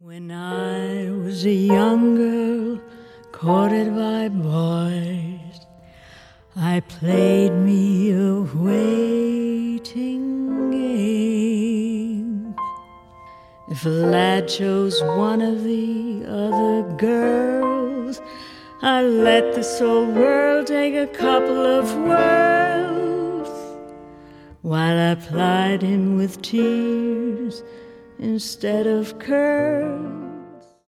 When I was a young girl, courted by boys, I played me a waiting game. If a lad chose one of the other girls, I let this old world take a couple of whirls, while I plied him with tears instead of curls.